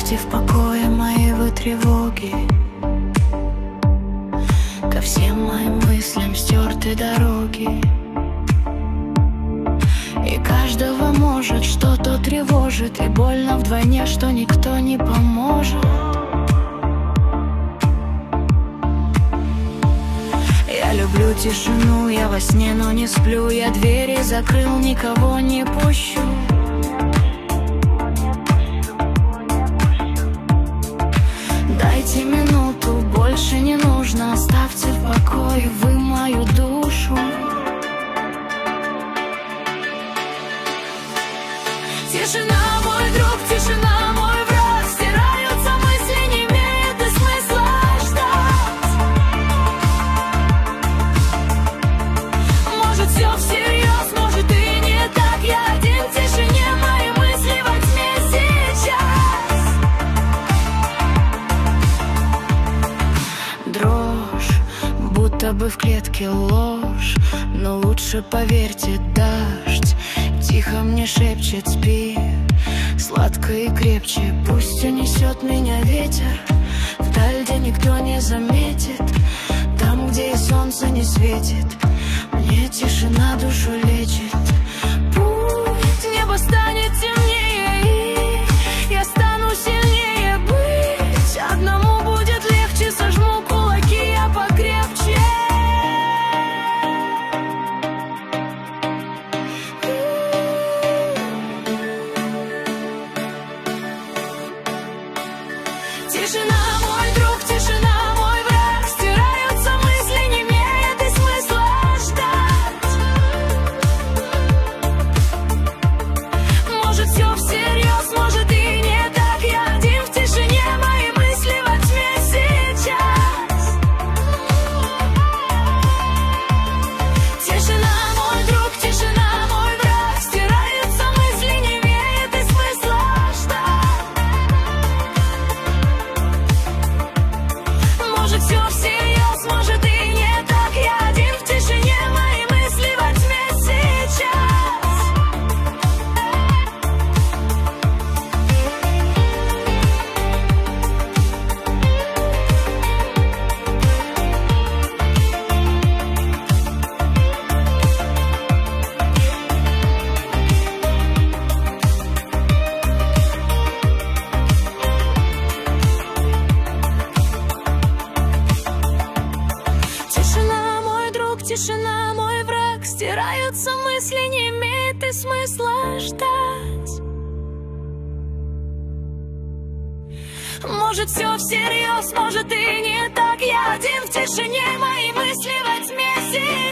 Оставьте в покое мои вы тревоги. Ко всем моим мыслям стерты дороги. И каждого может что-то тревожит, и больно вдвойне, что никто не поможет. Я люблю тишину, я во сне, но не сплю. Я двери закрыл, никого не пущу. Дайте минуту, больше не нужно. Оставьте в покое вы мою душу. Тишина, мой друг, тишина, мой враг. Стираются мысли, не имеет и смысла ждать. Может, все всерьез, может и не так. Я один в тишине, мои мысли во тьме сейчас. Дрожь, будто бы в клетке ложь. Но лучше поверьте, дождь тихо мне шепчет: спи сладко и крепче. Пусть унесет меня ветер вдаль, где никто не заметит. Там, где и солнце не светит, мне тишина душу лечит. Пусть небо станет темнее, и я стану сильнее быть. Одному будет легче, сожму кулаки я покрепче. Тишина, мой друг, тишина, мой враг. Стираются мысли, не имеет и смысла ждать. Может, все всерьез, может и не так. Я один в тишине, мои мысли во тьме сейчас. Тишина, мой друг, тишина, мой враг. Стираются мысли, не имеет и смысла ждать. Может, все всерьез, может и не так. Я один в тишине, мои мысли во тьме сейчас. Тишина, мой друг, тишина, мой враг. Стираются мысли, не имеет и смысла ждать. Может, все всерьез, может и не так. Я один в тишине, мои мысли во тьме сейчас.